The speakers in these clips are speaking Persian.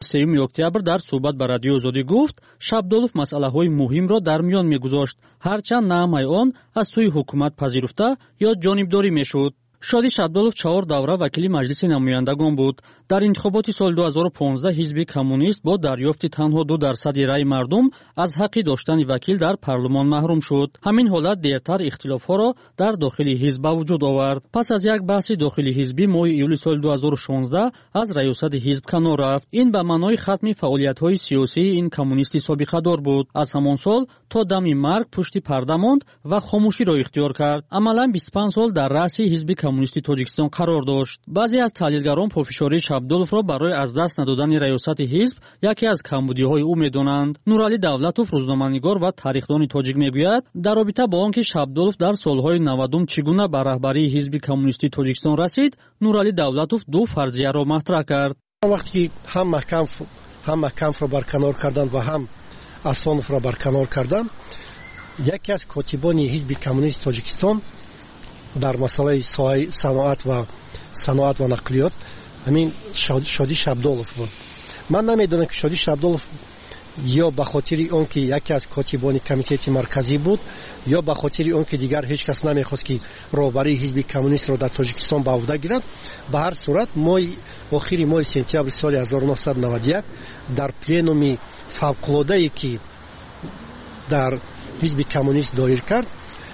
3 октябр дар суҳбат ба радиои Озодӣ гуфт, Шабдолов масъалаҳои муҳимро дар миён мегузошт, ҳарчанд на ҳамаи он аз сӯи ҳукумат пазируфта ё ҷонибдорӣ мешуд. Шодӣ Шабдолов 4 давра вакили маҷлиси намояндагон буд. Дар интихоботи соли 2015 ҳизби коммунист бо дарёфти танҳо 2% раи мардум аз ҳаққи доштани вакил дар парлумон маҳрум шуд. Ҳамин ҳолат дертар ихтилофҳоро дар дохили ҳизб ба вуҷуд овард. Пас аз як баҳси дохили ҳизбӣ моҳи июли соли 2016 аз раёсати ҳизб канор рафт. Ин ба маънои хатми фаъолиятҳои сиёсии ин коммунисти собиқадор буд. Аз ҳамон сол то дами марг пушти парда монд ва хомӯширо ихтиёр кард. Амалан 25 сол дар раъси ҳизби коммунисти Тоҷикистон қарор дошт. баъзе аз таҳлилгарон пофишории Шабдоловро барои аз даст надодани раёсати ҳизб яке аз камбудиҳои ӯ медонанд. Нуралӣ Давлатов, рӯзноманигор ва таърихдони тоҷик мегӯяд, дар робита бо он ки Шабдолов дар солҳои 90 чӣ гуна ба раҳбарии ҳизби коммунисти Тоҷикистон расид, Нуралӣ Давлатов ду фарзияро матраҳ кард. вақте ки ҳам Маҳкамовро барканор карданд ва ҳам Асоновро барканор карданд, яке аз котибони ҳизби коммунисти Тоҷикистон дар масъалаи саноат ва нақлиёт ҳамин Шодӣ Шабдолов буд. ман намедонам ки Шодӣ Шабдолов ё ба хотири он ки яке аз котибони комитети марказӣ буд, ё ба хотири он ки дигар ҳеҷ кас намехост ки роҳбарии ҳизби коммунистро дар Тоҷикистон ба ӯҳда гирад. ба ҳар сурат охири моҳи сентябри соли 1991 дар пленуми фавқулодае ки дар ҳизби коммунист доир кард,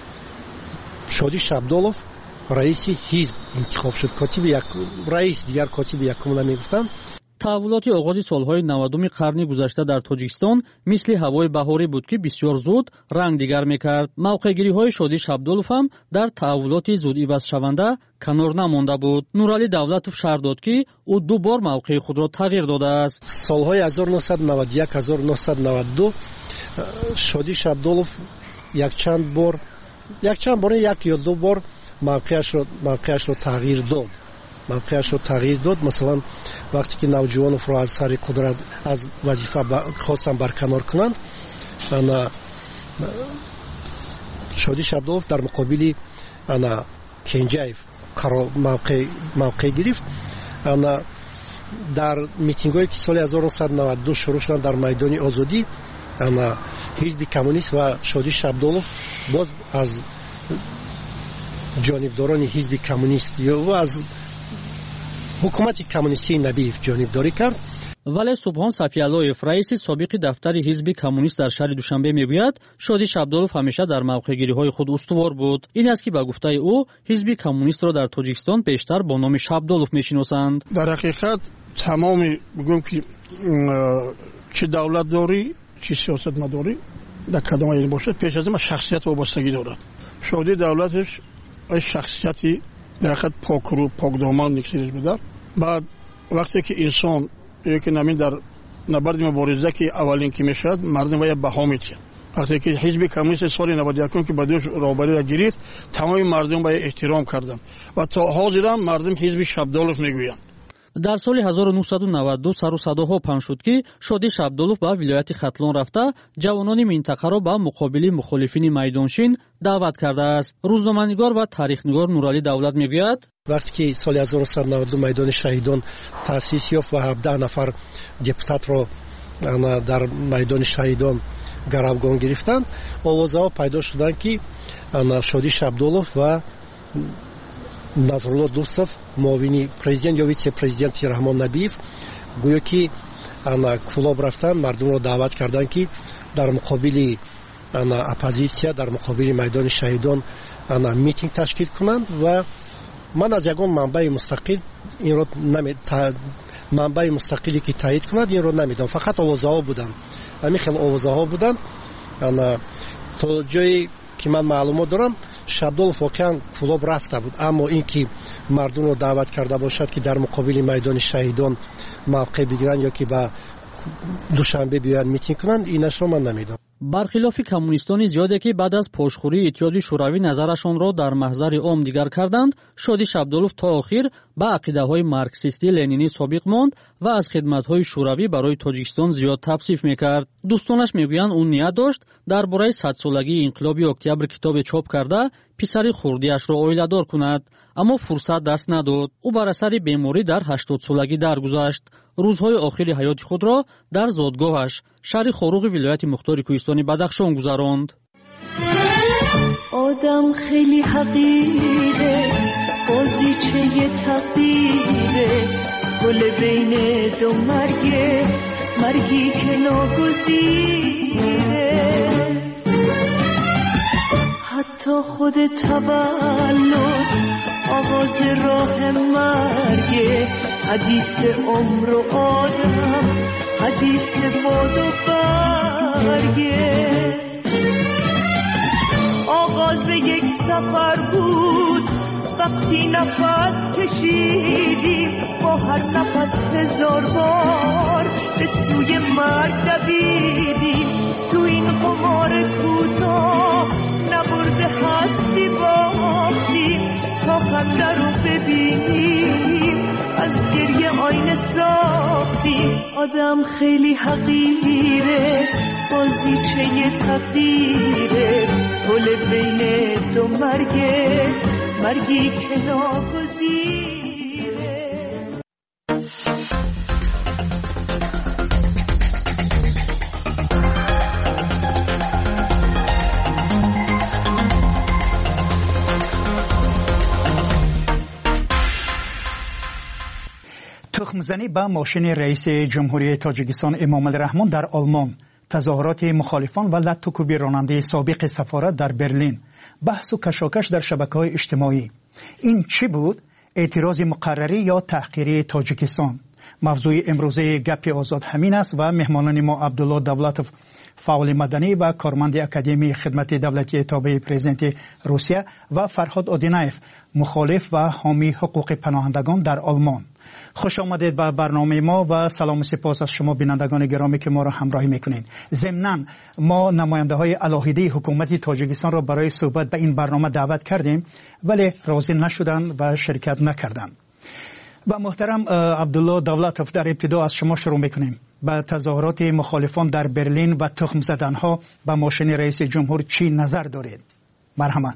Шодӣ Шабдолов раиси ҳизб интихоб шуд. раис дигар котиби якум намегуфтанд. таҳввулоти оғози солҳои 90 қарни гузашта дар Тоҷикистон мисли ҳавои баҳорӣ буд ки бисёр зуд ранг дигар мекард. мавқеъгириҳои Шодӣ Шабдолов ҳам дар таҳввулоти зудивазшаванда канор намонда буд. Нуралӣ Давлатов шарҳ дод ки ӯ ду бор мавқеи худро тағйир додааст. солҳои 1991-1992 Шодӣ Шабдолов якчанд бор як ё ду бор мавқеашро тағйир дод. масалан вақте ки Навҷувоновро аз сари қудрат аз вазифа хостанд барканор кунанд, Шодӣ Шабдолов дар муқобили Кенҷаев мавқеъ гирифт. дар митингҳое ки соли 1992 шурӯъ шуданд дар майдони Озодӣ, ҳизби коммунист ва Шодӣ Шабдолов боз аз ҷонибдорони ҳизби коммунист ё аз ҳукумати коммунистии Набиев ҷонибдорӣ кард. вале Субҳон Сафиаллоев, раиси собиқи дафтари ҳизби коммунист дар шаҳри Душанбе мегӯяд, Шодӣ Шабдолов ҳамеша дар мавқеъгириҳои худ устувор буд. ин аст ки ба гуфтаи ӯ ҳизби коммунистро дар Тоҷикистон бештар бо номи Шабдолов мешиносанд. дар ҳақиқат тамоми бигӯем ки чӣ давлатдорӣ чӣ сиёсатмадорӣ дар кадомае бошад, пеш аз ин шахсият вобастагӣ дорад. Шодӣ Давлатов шахсияти дар ҳақиқат покрӯ покдоман никсириш будар. баъд вақте ки инсон ки намин дар набарди мубориза ки аввалин ки мешавад, мардум вая баҳо метиҳад. вақте ки ҳизби коммунист соли 91 ки ба дӯш роҳбариро гирифт, тамоми мардум вая эҳтиром карданд ва то ҳозирам мардум ҳизби Шабдолов мегӯянд. дар соли 1992 сару садоҳо паҳн шуд ки Шодӣ Шабдолов ба вилояти Хатлон рафта ҷавонони минтақаро ба муқобили мухолифини майдоншин даъват кардааст. рӯзноманигор ва таърихнигор Нуралӣ Давлат мегӯяд, вақте ки соли 1992 майдони шаҳидон таъсис ёфт ва 17 нафар депутатро дар майдони шаҳидон гаравгон гирифтанд, овозаҳо пайдо шуданд ки Шодӣ Шабдолов ва Назрулло Дӯстов, муовини президент ё витсе-президенти Раҳмон Набиев, гӯё ки кулоб рафтанд, мардумро даъват карданд ки дар муқобили оппозитсия, дар муқобили майдони шаҳидон митинг ташкил кунанд. ва ман аз ягон манбаи мустақиле ки таъйид кунад инро намедонам, фақат овозаҳо буданд. ҳамин хел овозаҳо буданд. то ҷое ки ман маълумот дорам, Шабдолов воқеан кулоб рафта буд, аммо ин ки мардумро даъват карда бошад ки дар муқобили майдони шаҳидон мавқеъ бигиранд ё ки ба Душанбе биёянд митинг кунанд, инашро ман намедонам. бархилофи коммунистони зиёде ки баъд аз пошхӯрии Иттиҳоди Шӯравӣ назарашонро дар маҳзари ом дигар карданд, Шодӣ Шабдолов то охир ба ақидаҳои марксистӣ ленинӣ собиқ монд ва аз хидматҳои шӯравӣ барои Тоҷикистон зиёд тавсиф мекард. дӯстонаш мегӯянд ӯ ният дошт дар бораи садсолагии инқилоби октябр китобе чоп карда писари хурдиашро оиладор кунад, аммо фурсат даст надод. ӯ бар асари беморӣ дар 80-солагӣ даргузашт. рӯзҳои охири ҳаёти худро дар зодгоҳаш шаҳри хоруғи вилояти мухтори кӯҳистони бадахшон гузаронд. آدم خیلی حقیره بازیچه تقدیره گل بین دو مرگی که ناگزیره حتی خود تولد آغاز راه مرگه حدیث عمر و آدم حدیث باد و برگه آغاز یک سفر بود وقتی نفس کشیدیم با هر نفس 1000 بار به سوی مرگ دویدیم تو این قمار کوتاه نبرده هستی باختیم تا خنده رو ببینیم از گریه آینه ساختیم آدم خیلی حقیره بازیچه تقدیره گل بین دو مرگی که ناگزیره. تخمزنی به ماشین رئیس جمهوری تاجیکستان امام الرحمن در آلمان، تظاهرات مخالفان و لط و کوبی راننده سابق سفارت در برلین، بحث و کشاکش در شبکه‌های اجتماعی. این چی بود؟ اعتراض مقرری یا تحقیری تاجیکستان؟ موضوع امروزه گپ آزاد همین است و مهمانان ما عبدالله دولتوف، فعال مدنی و کارمند اکادمی خدمت دولتی تابع پرزیدنت روسیه، و فرهاد آدینایف، مخالف و حامی حقوق پناهندگان در آلمان. خوش آمدید به برنامه ما و سلام و سپاس از شما بینندگان گرامی که ما را همراهی میکنید. ضمناً ما نماینده های علاهیده حکومت تاجیکستان را برای صحبت به این برنامه دعوت کردیم ولی راضی نشدند و شرکت نکردند. و محترم عبدالله دولتوف، در ابتدا از شما شروع میکنیم. به تظاهرات مخالفان در برلین و تخم زدنها به ماشین رئیس جمهور چی نظر دارید؟ مرحبا.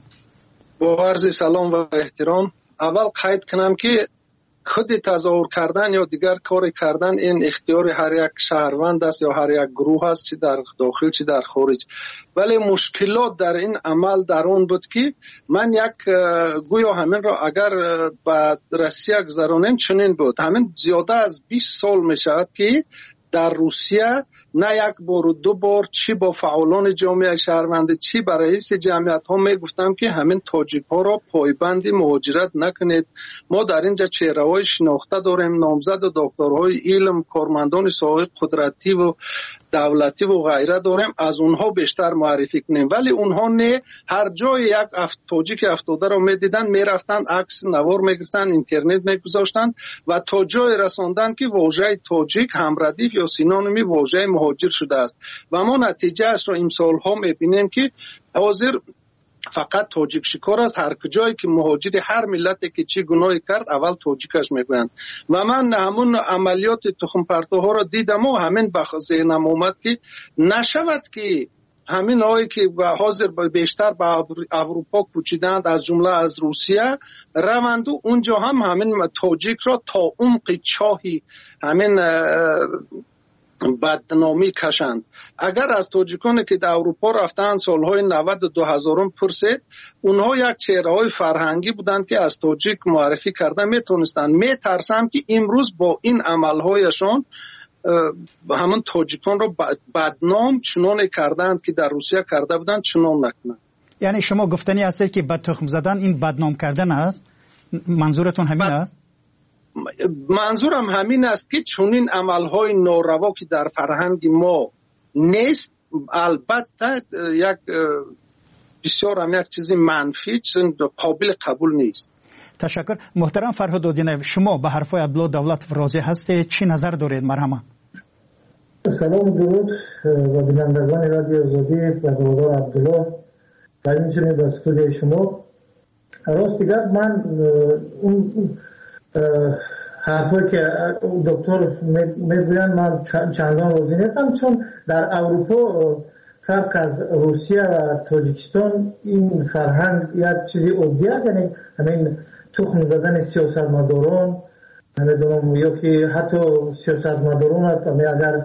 با عرض سلام و احترام، اول قید کنم که خود تظاهر کردن یا دیگر کار کردن این اختیار هر یک شهروند است یا هر یک گروه است، چه در داخل چه در خارج. ولی مشکلات در این عمل در اون بود که من گویا همین را اگر به روسیه گذرانیم چنین بود. همین زیاده از 20 سال می شود که در روسیه نه یک بار و دو بار چی با فعالان جامعه شهروند چی با رئیس جمعیت ها می گفتم که همین تاجیک ها را پایبند مهاجرت نکنید. ما در اینجا چهره های شناخته داریم، نامزد و دکترهای علم، کارمندان ساحه قدرتی و دولتی و غیره داریم، از اونها بیشتر معرفی کنیم. ولی اونها نه، هر جای یک تاجیک افتاده را میدیدن میرفتن عکس نوار میگرفتن، اینترنت میگذاشتن و تا جای رساندن که واژه تاجیک هم ردیف یا سینونیمی واژه مهاجر شده است و ما نتیجه اش را امسال ها میبینیم که حاضر فقط تاجیک شکار است. هر کجایی که مهاجر هر ملتی که چی گناهی کرد اول تاجیکش میگویند و من همون عملیات تخم پرتوها را دیدم و همین به ذهنم اومد که نشود که همین هایی که حاضر بیشتر به اروپا کوچیدند از جمله از روسیه روند و اونجا هم همین تاجیک را تا عمق چاهی همین بدنامی کشند. اگر از تاجیکانی که در اروپا رفتن سالهای 90 و 2000 پرسید، اونها یک چهره‌های فرهنگی بودند که از تاجیک معرفی کرده میتونستند. میترسم که امروز با این عملهایشان همون تاجیکان رو بدنام چنان کردند که در روسیه کرده بودند چنان نکنند. یعنی شما گفتنی هست که بد تخم زدن این بدنام کردن است؟ منظورتون همین است؟ منظورم همین است که چنین عملهای ناروا که در فرهنگ ما نیست، البته یک بسیار هم یک چیزی منفی قابل قبول نیست. تشکر. محترم فرهاد آدینایف، شما به حرفای عبدالله دولتوف راضی هستید؟ چی نظر دارید؟ مرحبا. سلام درود و بینندگان رادیو آزادی و برادر عبدالله و همچنین در استودیوی شما. راست دیگر من اون حرفایی که دکتر میگویند من چندان راضی نیستم، چون در اروپا فرق از روسیه و تاجیکستان این فرهنگ یک چیزی عادی است. یعنی همین تخم زدن سیاستمداران نمیدونم یا که حتی سیاستمداران اگر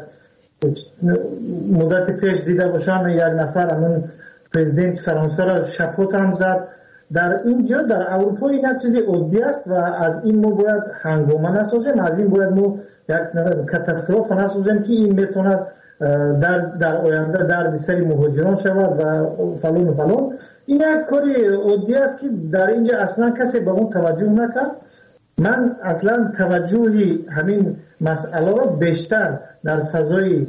مدت پیش دیده باشم یک نفر همون پرزیدنت فرانسه را شپوت هم زد. در اینجا در اروپا این یک چیزی عادی است و از این ما باید هنگامه نسازیم، از این باید ما یک کاتاستروف نسازیم که این میتونه در آینده در سری مهاجران شود و فلان و فلان. این یک کاری عادی است که در اینجا اصلا کسی به اون توجه نکرد. من اصلا توجهی همین مسئله را بیشتر در فضای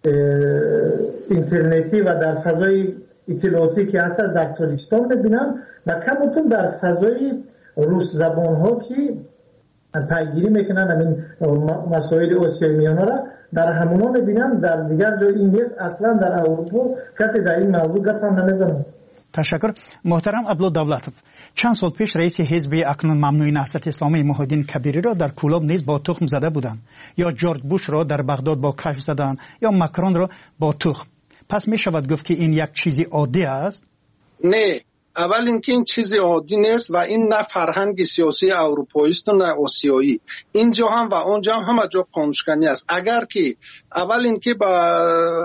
اینترنتی و در فضای اطلاعاتی که هست در تاجیکستان میبینم و کمتون در فضای روس زبان ها که پیگیری میکنن همین مسائل آسیای میانه را در همونا میبینم. در دیگر جای این نیست. اصلا در اروپا کسی در این موضوع گپ هم نمیزنه. تشکر. محترم عبدالله دولتов، چند سال پیش رئیس حزب اکنون ممنوع نهضت اسلامی محی‌الدین کبیری را در کولاب نیز با تخم زده بودند، یا جورج بوش را در بغداد با کشف زدند، یا ماکرون را با تخم. پس می شود گفت که این یک چیزی عادی است؟ نه، اول اینکه این چیزی عادی نیست و این نه فرهنگ سیاسی اروپایی است و نه آسیایی. اینجا هم و اونجا هم همه جا قانونشکنی است. اگر که اول اینکه با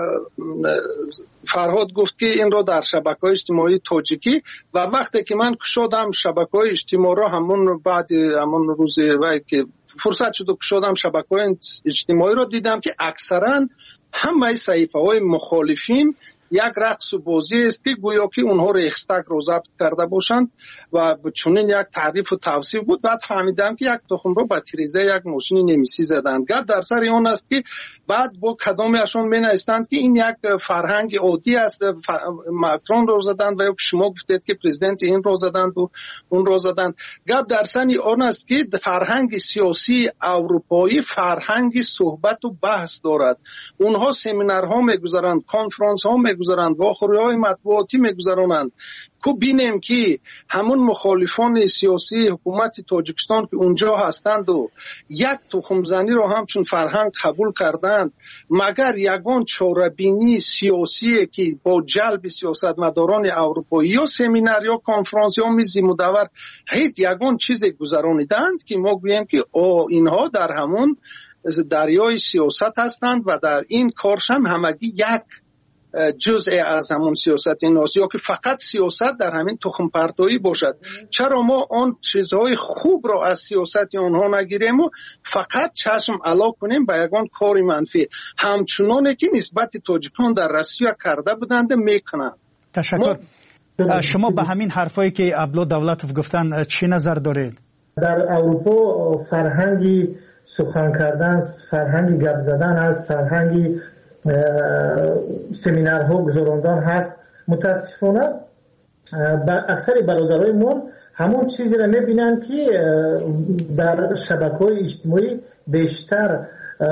فرهاد گفت که این رو در شبکه‌های اجتماعی تاجیکی و وقتی که من کشادم شبکه‌های اجتماعی را همون بعد همون روز که فرصت شد کشادم شبکه‌های اجتماعی را دیدم که اکثرا همه صحیفه‌های مخالفین یک رقص و بازی است که گویا که اونها ریخستگ رو ضبط کرده باشند و چنین یک تعریف و توصیف بود. بعد فهمیدم که یک تخم رو با تیریزه یک ماشین نمیسی زدند. گپ در سر اون است که بعد با کدامشون مینویسند که این یک فرهنگ عادی است، ماکرون رو زدند و یا شما گفتید که پرزیدنت این رو زدند و اون رو زدند. گپ در سر اون است که فرهنگ سیاسی اروپایی فرهنگ صحبت و بحث دارد. اونها سمینارها میگذارند، کنفرانس ها میگذارند، واخوری‌های مطبوعاتی میگذارند. کو بینیم که همون مخالفان سیاسی حکومت تاجیکستان که اونجا هستند و یک تخم زنی رو همچون فرهنگ قبول کردند، مگر یگان چاره‌بینی سیاسی که با جلب سیاستمداران اروپایی یا سمینار یا کنفرانس یا میز مدور هیچ یگان چیز گذرانیدند که ما گوییم که اینها در همون دریای سیاست هستند و در این کارش هم همگی یک جزء از همون سیاست این است، یا که فقط سیاست در همین تخم پرتایی باشد. چرا ما آن چیزهای خوب را از سیاست آنها نگیریم و فقط چشم علا کنیم به یگان کار منفی، همچنانه که نسبت تاجیکان در روسیه کرده بودند میکنند. تشکر. شما به همین حرفایی که عبدالله دولتov گفتن چی نظر دارید؟ در اروپا فرهنگی سخن کردن، فرهنگی گپ زدن هست، فرهنگی سمینارها گذراندن هست. متاسفانه اکثر برادرای ما همون چیزی را میبینن که در شبکه‌های اجتماعی بیشتر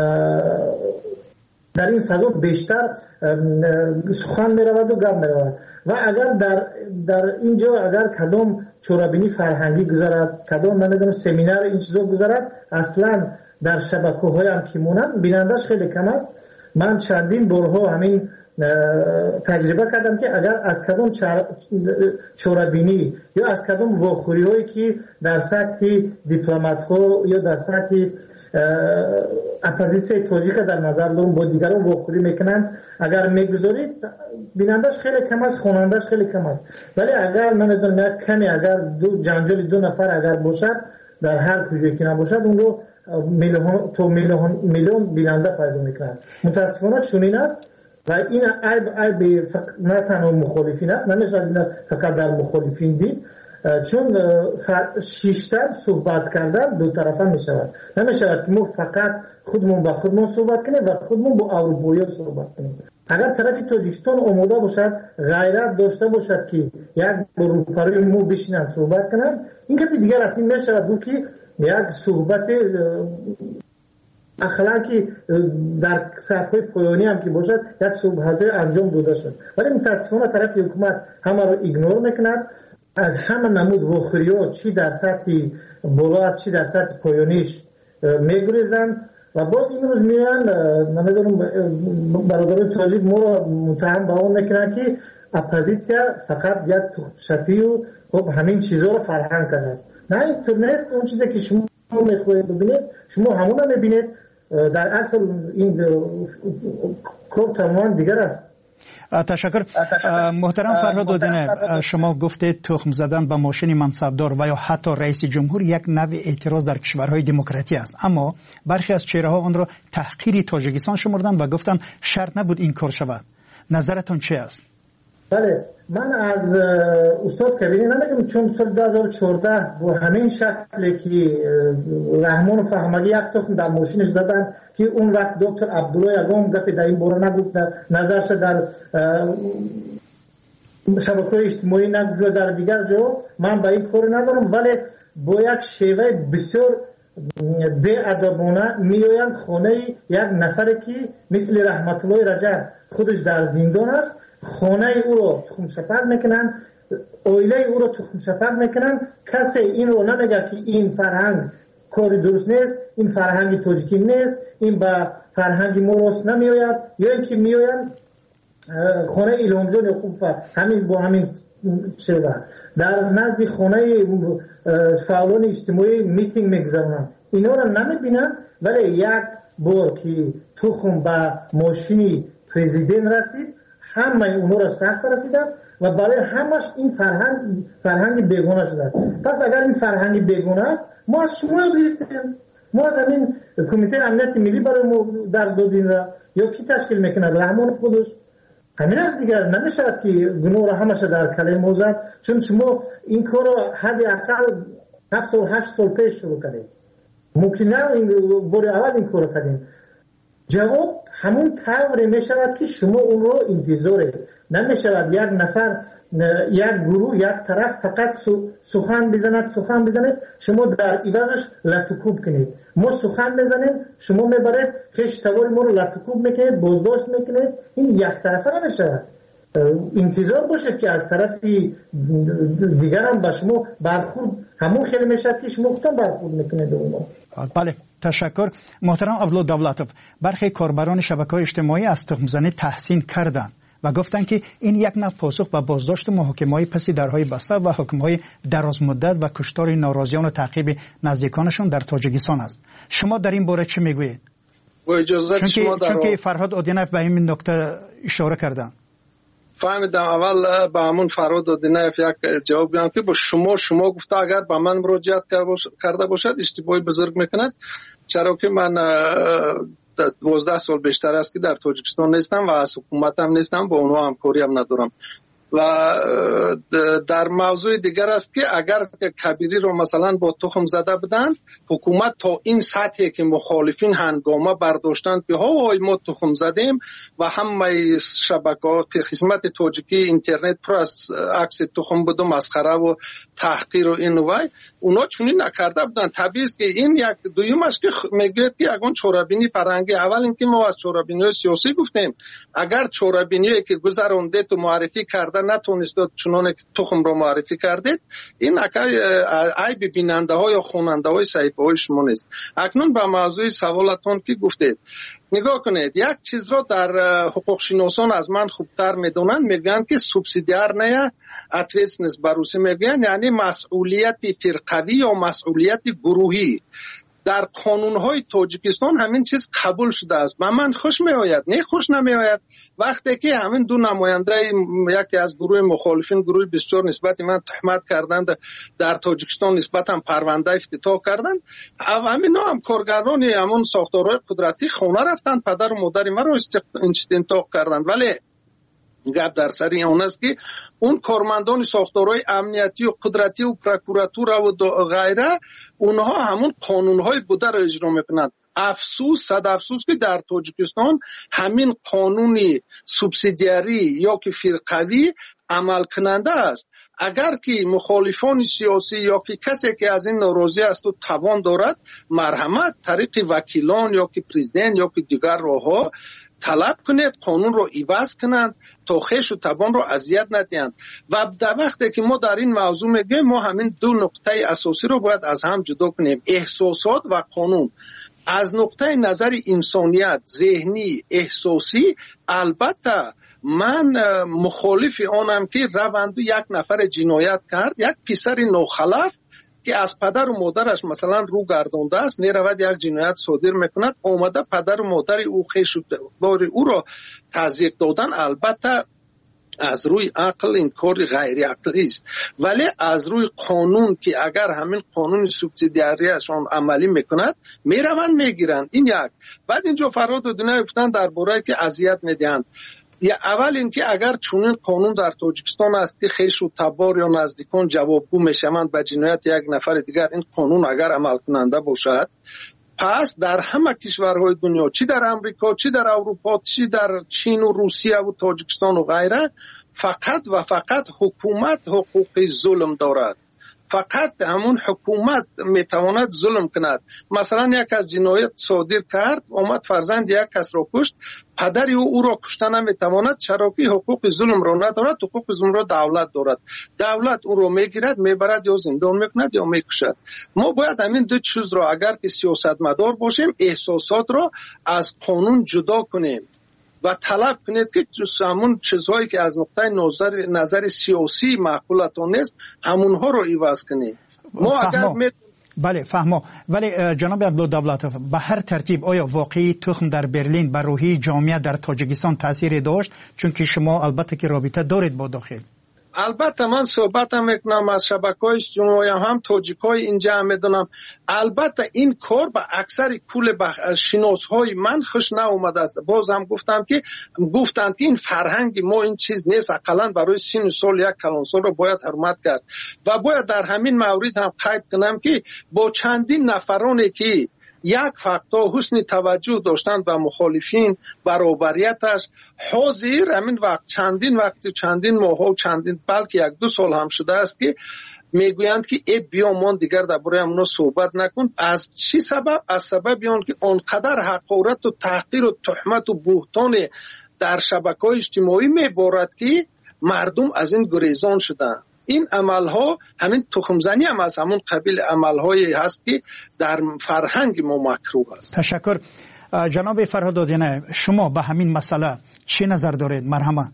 در این فضا بیشتر سخن میرود و گپ میرود و اگر در اینجا اگر کدام چورابینی فرهنگی گذارد، کدام نمیدونم سمینار این چیزا گذارد، اصلا در شبکه‌های هم که مونن بینندش خیلی کم است. من چندین بارها همین تجربه کردم که اگر از کدام چورابینی یا از کدام واخوری‌هایی که در سطح دیپلمات‌ها یا در سطح اپوزیسیون تاجیک در نظر دارم با دیگران واخوری میکنن، اگر میگذارید بینندش خیلی کم است، خوانندش خیلی کم است. ولی اگر من ادونم کمی اگر جنجال دو نفر اگر باشد در هر کجایی که نباشد اون رو میلیون بیننده پیدا میکنند. متاسفانه چنین است و این عیب نه تنها مخالفین است، نمیشه فقط در مخالفین دید، چون شیشتر صحبت کردن دو طرفه می شود. نمی شود که ما فقط خودمون با خودمون صحبت کنیم و خودمون با اروپایی صحبت کنیم. اگر طرف تاجیکستان آماده باشد، غیرت داشته باشد که یک اروپایی مو بشینن صحبت کنن، این که دیگر از این می شود که یک صحبت اخلاقی در سطح پایانی هم که باشد یک صحبت انجام داده شد. ولی متاسفانه طرف حکومت همه رو ایگنور میکند، از همه نمود واخوری‌ها چی در سطح بالا است چی در سطح پایانیش میگریزند و باز امروز میان نمیدونم برادران تاجیک ما رو متهم به اون میکنن که اپوزیسیا فقط یک شفی و خب همین چیزها رو فرهنگ کرده است. نه اینطور نیست. اون چیزی که شما میخواهید ببینید شما همون رو میبینید. در اصل این کار تماما دیگر است. تشکر. محترم فرهاد اودینه، شما گفتید تخم زدن به ماشین منصبدار و یا حتی رئیس جمهور یک نوع اعتراض در کشورهای دموکراتی است، اما برخی از چهره‌ها آن را تحقیر تاجیکستان شمردند و گفتند شرط نبود این کار شود. نظرتون چه است؟ بله، من از استاد کبیری نمیگم، چون سال 2014 با همین شکلی که رحمان و فهمالی یک تخم در ماشینش زدن که اون وقت دکتر عبدالله یگان گفت در این باره نگفت، نظرش در شبکه‌های اجتماعی نگفت و در دیگر جا، من با این کار ندارم، ولی با یک شیوه بسیار بی‌ادبانه میآیند خانه یک نفر که مثل رحمت الله رجب خودش در زندان است، خانه او رو تخم شپر میکنن، اویله او رو تخم شپر میکنن. کسی این رو نمیگه که این فرهنگ کاری درست نیست، این فرهنگ تاجیکی نیست، این با فرهنگ ما راست نمیآید، یا اینکه میآیند خانه ایلامجان خوب همین با همین شده در نزد خانه فعالان اجتماعی میتینگ میگذارن، اینا رو نمیبینن. ولی یک بار که تخم به ماشین پرزیدنت رسید، همه اونها را سخت رسیده است و برای همش این فرهنگ بیگانه شده است. پس اگر این فرهنگ بیگانه است، ما از شما گرفتیم، ما از همین کمیته امنیت ملی برای ما درس دادیم را، یا کی تشکیل میکنه؟ رحمان خودش. همین است دیگر، نمیشود که گناه را همش در کلمه موزد، چون شما این کار را حداقل 7 سال 8 سال پیش شروع کردید. ممکن نه این بار اول این کار کردیم. جواب همون طوری می شود که شما اون رو انتظاره نمی شود. یک نفر، یک گروه، یک طرف فقط سخن بزند، شما در عوضش لطوکوب کنید. ما سخن بزنیم، شما میبرید خیش توال ما رو لطوکوب میکنید، بازداشت میکنید. این یک طرفه نمی شود. انتظار باشه که از طرف دیگر هم به شما برخورد همون خیلی می شود که شما خودتان برخورد میکنید اونو. بله، تشکر. محترم عبدالله دولتوف، برخی کاربران شبکه‌های اجتماعی از تخم‌زنی تحسین کردند و گفتند که این یک نوع پاسخ به بازداشت محاکمه‌های پس درهای بسته و حکم‌های درازمدت و کشتار ناراضیان و تعقیب نزدیکانشان در تاجیکستان است. شما در این باره چه میگویید؟ با اجازه شما چون که فرهاد اودینف به این نکته اشاره کردند. فهمیدم. اول به همون فرهاد اودینف یک جواب بدم که با شما گفته اگر به من مراجعت کرده باشد اشتباهی بزرگ میکند، چرا که من 12 سال بیشتر است که در تاجیکستان نیستم و از حکومت هم نیستم، با اونها همکاری هم ندارم. و در موضوع دیگر است که اگر کبیری رو مثلا با تخم زده بدند، حکومت تا این سطحی که مخالفین هنگامه برداشتند که های ما تخم زدیم و همه شبکه‌ها خدمت تاجیکی اینترنت پر از عکس تخم بود و مسخره و تحقیر و این وای، اونا چونی نکرده بودن. طبیعی است که این یک دویمش که میگوید که اگه چورابینی فرهنگی، اول اینکه ما از چورابینی سیاسی گفتیم، اگر چورابینی که گذرونده تو معرفی کرده نتونست چنان که تخم رو معرفی کردید، این عیب بیننده ها یا خواننده های صحیفه های شما نیست. اکنون به موضوع سوالتون که گفتید نگاه کنید، یک چیز را در حقوق شناسان از من خوبتر میدونن، میگن که سوبسیدیار نه اتویسنس بروسی میگن، یعنی مسئولیت فرقوی یا مسئولیت گروهی. در قانون‌های تاجیکستان همین چیز قبول شده است. و من خوش میآید، نه خوش نمیآید وقتی که همین دو نماینده یکی از گروه مخالفین، گروه بسیار نسبت من تهمت کردند در تاجیکستان، نسبت هم پرونده افتتاح کردند. همین هم کارگران همون ساختارهای قدرتی خونه رفتند، پدر و مادر ما رو استنطاق کردند. ولی گپ در سر اون است که اون کارمندان ساختارهای امنیتی و قدرتی و پروکوراتور و غیره، اونها همون قانونهای بوده را اجرا میکنند. افسوس، صد افسوس که در تاجیکستان همین قانونی سوبسیدیاری یا که فرقوی عمل کننده است. اگر که مخالفان سیاسی یا که کسی که از این ناراضی است و توان دارد، مرحمت طریق وکیلان یا که پرزیدنت یا که دیگر راهها طلب کنید قانون رو عوض کنند تا خویش و توان رو اذیت ندهند. و در وقتی که ما در این موضوع میگیم، ما همین دو نقطه اساسی رو باید از هم جدا کنیم، احساسات و قانون. از نقطه نظر انسانیت، ذهنی، احساسی، البته من مخالف آنم که روند یک نفر جنایت کرد، یک پسر نوخلف که از پدر و مادرش مثلا رو گردانده است، میرود یک جنایت صادر میکند، آمده پدر و مادر او خویش او را تضییق دادن، البته از روی عقل این کار غیر عقلی است، ولی از روی قانون که اگر همین قانون سوبسیدیاریشان عملی میکند میروند میگیرند. این یک. بعد اینجا فراد و دنیا گفتن درباره که اذیت میدهند. یا اول اینکه اگر چونین قانون در تاجیکستان است که خویش و تبار یا نزدیکان جوابگو میشوند به جنایت یک نفر دیگر، این قانون اگر عمل کننده باشد، پس در همه کشورهای دنیا، چی در امریکا، چی در اروپا، چی در چین و روسیه و تاجیکستان و غیره، فقط و فقط حکومت حقوق ظلم دارد. فقط همون حکومت میتواند ظلم کند. مثلا یک از جنایت صادر کرد، آمد فرزند یک کس را کشت، پدر او را کشتن نمیتواند، چرا که حقوق ظلم را ندارد، حقوق ظلم را دولت دارد. دولت او را میگیرد، میبرد یا زندان میکند یا میکشد. ما باید همین دو چیز را اگر که سیاستمدار باشیم، احساسات را از قانون جدا کنیم و طلب کنید که همون چیزهایی که از نقطه نظر سیاسی معقولتان نیست همونها رو عوض کنید. ما اگر بله فهمو. ولی جناب عبدالدولتوف، به هر ترتیب آیا واقعی تخم در برلین بر روحی جامعه در تاجیکستان تاثیر داشت؟ چون که شما البته که رابطه دارید با داخل. البته من صحبتم میکنم از شبکه‌های اجتماعی، هم تاجیک‌های اینجا میدونم. البته این کار به اکثر کل شناس‌های من خوش ناآمده است. باز هم گفتند که این فرهنگ ما این چیز نیست، حداقل برای سن سال یک کلانسال رو باید حرمت کرد. و باید در همین مورد هم قید کنم که با چندین نفرانی که یک فقط حسن توجه داشتند به مخالفین برابریتش، حاضر همین وقت چندین ماه و چندین بلکه یک دو سال هم شده است که میگویند که ای بیا من دیگر درباره اونا صحبت نکن. از چی سبب؟ از سبب آن که آنقدر حقارت و تحقیر و تهمت و بهتان در شبکه‌های اجتماعی میبارد که مردم از این گریزان شدند. این عملها همین تخمزنی هم از همون قبیل عملهایی هست که در فرهنگ ما مکروه است. تشکر. جناب فرهادادینه، شما به همین مسئله چی نظر دارید؟ مرحمت.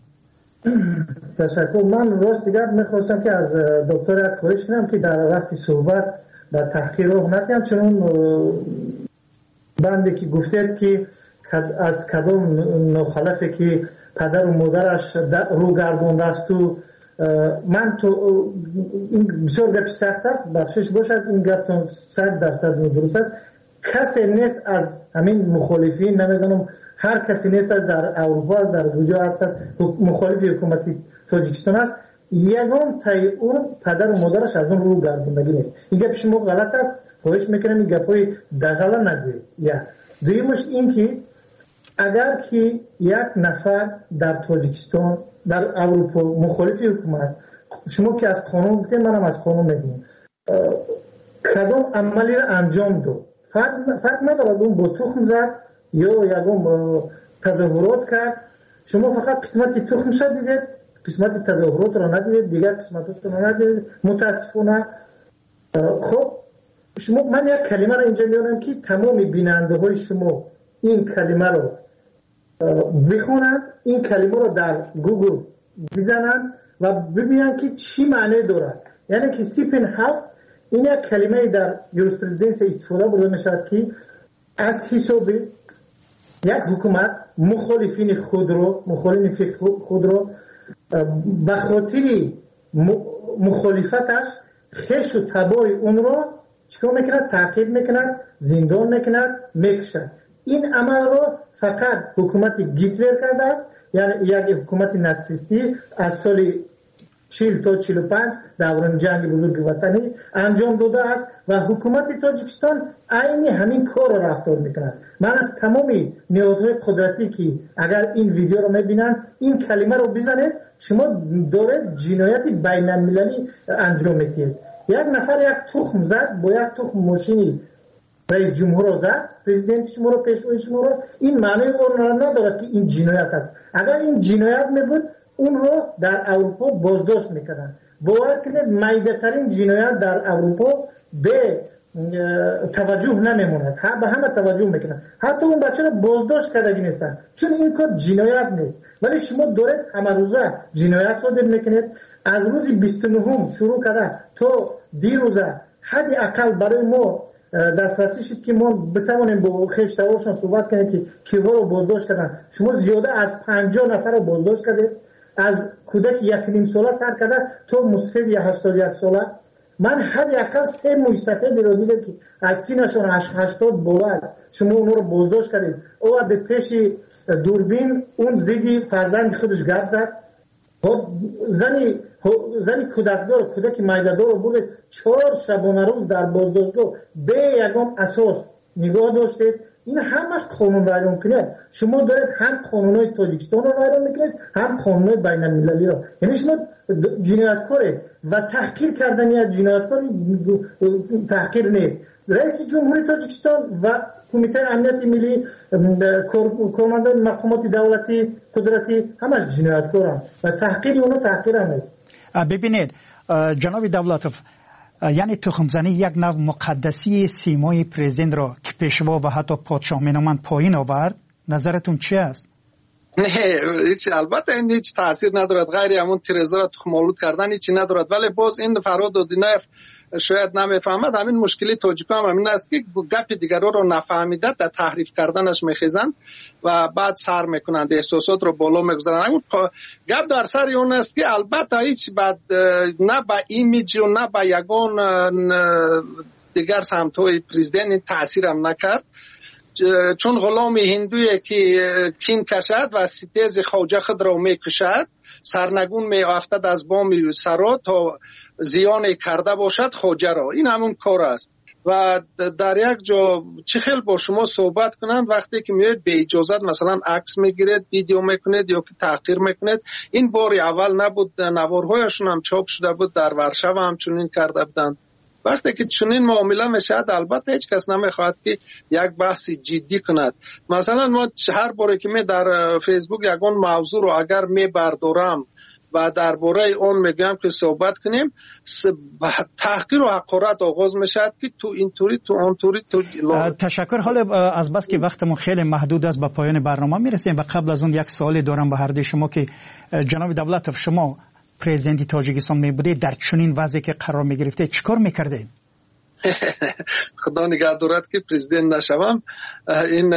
تشکر. من راست دیگر میخواستم که از دکتر خواهش کنم که در وقت صحبت در تحقیر رو نکنم، چون بنده که گفتید که از کدام ناخلفه که پدر و مادرش رو گردونده است و من تو این بسیار گپ سخت است، بخشش باشد این گپ 100% درست است. کسی نیست از همین مخالفین، نمیدونم هر کسی نیست از در اروپا است، در کجا است مخالف حکومت تاجیکستان است، یگان تای اون پدر و مادرش از اون رو گردوندگی نیست. این گپ شما غلط است، خواهش میکنم این گپای دغلا نگویید. یا دویمش این که اگر که یک نفر در تاجیکستان در اروپا مخالف حکومت، شما که از قانون گفتید، منم از قانون میگم، کدام عملی را انجام داد، فرق ندارد اون با تخم زد یا یکم تظاهرات کرد، شما فقط قسمت تخم شد دیدید، قسمت تظاهرات را ندیدید، دیگر قسمت را ندیدید، متاسفانه. خب شما، من یک کلمه را اینجا میارم که تمام بیننده های شما این کلمه را بخونند، این کلمه را در گوگل بزنند و ببینند که چی معنی دارد. یعنی که سیپن هفت این یک کلمه در یوریسپرودنس استفاده برده میشود که از حساب یک حکومت مخالفین خود را به خاطر مخالفتش خش و تبار اون را چیکار میکند؟ تعقیب میکند، زندان میکند، میکشد. این عمل را فقط حکومت گیتلر کرده است، یعنی یک حکومت ناتسیستی از سال 40 تا 45 دوران جنگ بزرگ وطنی انجام داده است و حکومت تاجیکستان عین همین کار را رفتار میکند. من از تمام نهادهای قدرتی که اگر این ویدیو را میبینند این کلمه را بزنید، شما دارید جنایت بین المللی انجام میدید. یک نفر یک تخم زد، با یک تخم ماشینی رئیس جمهور را زد، پرزیدنت شما را، پیشوای شما را، این معنی اون را ندارد که این جنایت است. اگر این جنایت میبود اون رو در اروپا بازداشت میکردن. باور کنید میده‌ترین جنایت در اروپا به توجه نمیموند، به همه توجه میکنن، حتی اون بچه رو بازداشت کردگی نیستن، چون این کار جنایت نیست. ولی شما دارید همه روزه جنایت صادر میکنید. از روز 29 شروع کرده تا دیروزه حدی اقل برای ما دسترسی شد که ما بتوانیم با خشتوارشان صحبت کنیم که کیها رو بازداشت کردن. شما زیاده از 50 نفر رو بازداشت کردید، از کودک 1.5 ساله سر کرده تا مسفید یا 81 ساله. من حدی اقل 3 موی سفید رو دیدم که از سینشون 80 بالا است. شما اونو رو بازداشت کردید. او به پیش دوربین اون زیدی فرزند خودش گپ زد. زنی کودک مایده‌دار رو برد 4 شبانه روز در بازداشتگاه به یگان اساس نگاه داشتید. این همش قانون ویران کنید. شما دارید هم قانونهای تاجیکستان رو ویران میکنید، هم قانونهای بین المللی رو. یعنی شما جنایتکاره و تحقیر کردن از جنایتکار تحقیر نیست. رئیس جمهوری تاجیکستان و کمیته امنیت ملی، کارمندان مقامات دولتی قدرتی همش جنایتکارن و تحقیر اونو تحقیر نیست. ببینید جناب دولتوف، یعنی تخمزنی یک نوع مقدسی سیمای پرزیدنت را که پیشوا و حتی پادشاه مینامند پایین آورد. نظرتون چی است؟ نه البته این هیچ تاثیر ندارد، غیر همون تیرزا را تخم‌آلود کردن هیچی ندارد. ولی باز این فراد دودینایف شاید نمیفهمد. همین مشکلی تاجیک‌ها هم همین است که گپ دیگرها رو نفهمیده در تحریف کردنش میخیزند و بعد سر میکنند، احساسات رو بالا میگذارند. اون گپ در سر اون است که البته هیچ بعد نه با ایمیج و نه با یگان دیگر سمت‌های پرزیدنت تاثیر هم نکرد، چون غلام هندویی که کین کشد و ستیز خواجه خود را میکشد، سرنگون میافتد از بام سرا تا زیان کرده باشد خواجه را. این همون کار است و در یک جا چه خیلی با شما صحبت کنند وقتی که میاد به اجازت مثلا عکس میگیرید، ویدیو میکنید یا که تحقیر میکنید. این بار اول نبود، نوارهایشون هم چاپ شده بود، در ورشو هم چنین کرده بودند. وقتی که چنین معامله میشد البته هیچ کس نمیخواد که یک بحث جدی کند. مثلا ما هر باره که می در فیسبوک یگان موضوع رو اگر میبردارم و درباره اون میگم که صحبت کنیم، تحقیر و حقارت آغاز میشد که تو اینطوری تو اونطوری تو تشکر. حالا از بس که وقتمون خیلی محدود است به پایان برنامه میرسیم و قبل از اون یک سوالی دارم به هر دوی شما که جناب دولتوف، شما پرزیدنت تاجیکستان می بودید، در چنین وضعی که قرار می گرفته چیکار میکردید؟ خدا نگه دارد که پرزیدنت نشوم. این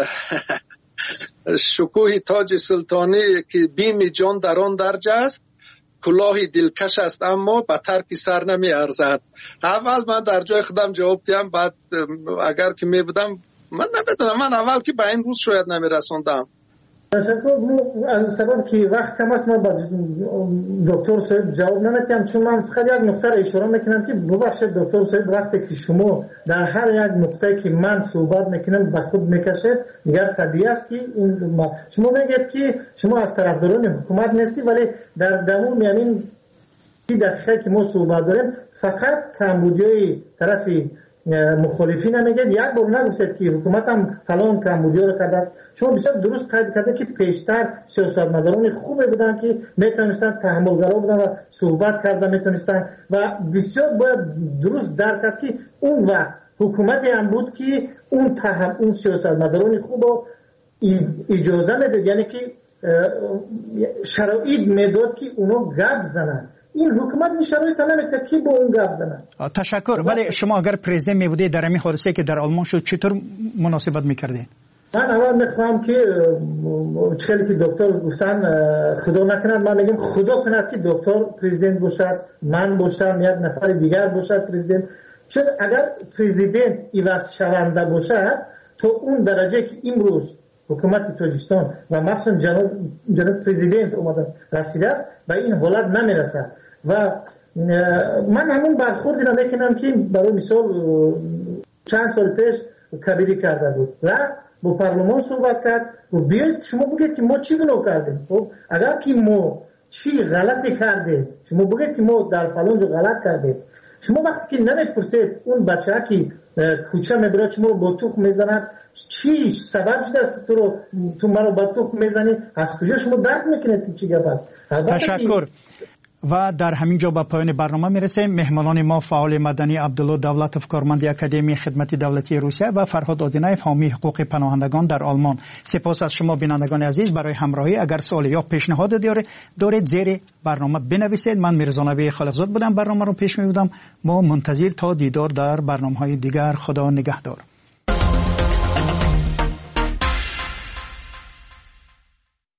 شکوه تاج سلطانی که بیم جان در آن درجه است، کلاه دلکش است اما به ترک سر نمی ارزد. اول من در جای خودم جواب دیم، بعد اگر که می بودم من نمیدونم، من اول که به این روز شاید نمی رسوندم. تشکر. از سبب که وقت کم است ما با دکتر صاحب جواب نمیدم، چون من فقط یک نکته را اشاره میکنم که ببخشید دکتر صاحب، وقتی که شما در هر یک نکته که من صحبت میکنم به خود میکشید، دیگر طبیعی است که شما میگید که شما از طرفداران حکومت نیستی، ولی در دمون یعنی دقیقه که ما صحبت داریم فقط کمبودیای طرف مخالفی نمیگید. یک بار نگفتید که حکومت هم فلان کمبودیا رو کرده است. شما بسیار درست قید کرده که پیشتر سیاستمداران خوبی بودن که میتونستن تحملگرا بودن و صحبت کرده میتونستن و بسیار باید درست درک کرد که اون وقت حکومتی هم بود که اون سیاستمداران خوب رو اجازه میداد، یعنی که شرایط میداد که اونا گپ زنن. این حکومت نشرایط نمیده که با اون گپ زنن. تشکر. ولی شما اگر پرزیدنت می بودید در این حادثه که در آلمان شد چطور مناسبت میکردید؟ من اول میخوام که چخیلی که دکتر گفتن خدا نکند، من میگم خدا کند که دکتر پرزیدنت باشد، من باشم، یک نفر دیگر باشد پرزیدنت. چون اگر پرزیدنت عوض شونده باشد تا اون درجه که امروز حکومت تاجیکستان و مخصوصا جناب پرزیدنت اومدن رسیده است به این حالت نمیرسد. و من همون برخوردی را میکنم که برای مثال چند سال پیش کبیری کرده بود و با پارلمان صحبت کرد و بیاید شما بگید که ما چی گناه کردیم. خب اگر که ما چی غلطی کردیم شما بگید که ما در فلان جا غلط کردیم. شما وقتی که نمیپرسید اون بچه ها که کوچه میبرد شما رو با تخم میزنند چی سبب شده است تو مرا با تخم میزنی، از کجا شما درک میکنید که چی گپ است. تشکر. و در همین جا به پایان برنامه میرسیم. مهمانان ما فعال مدنی عبدالله دولتوف، کارمند اکادمی خدمت دولتی روسیه، و فرهاد آدینایف، حامی حقوق پناهندگان در آلمان. سپاس از شما بینندگان عزیز برای همراهی. اگر سوال یا پیشنهاد دارید زیر برنامه بنویسید. من میرزا نبی خلفزاد بودم، برنامه رو پیش میبردم. ما منتظر تا دیدار در برنامه‌های دیگر. خدا نگهدار.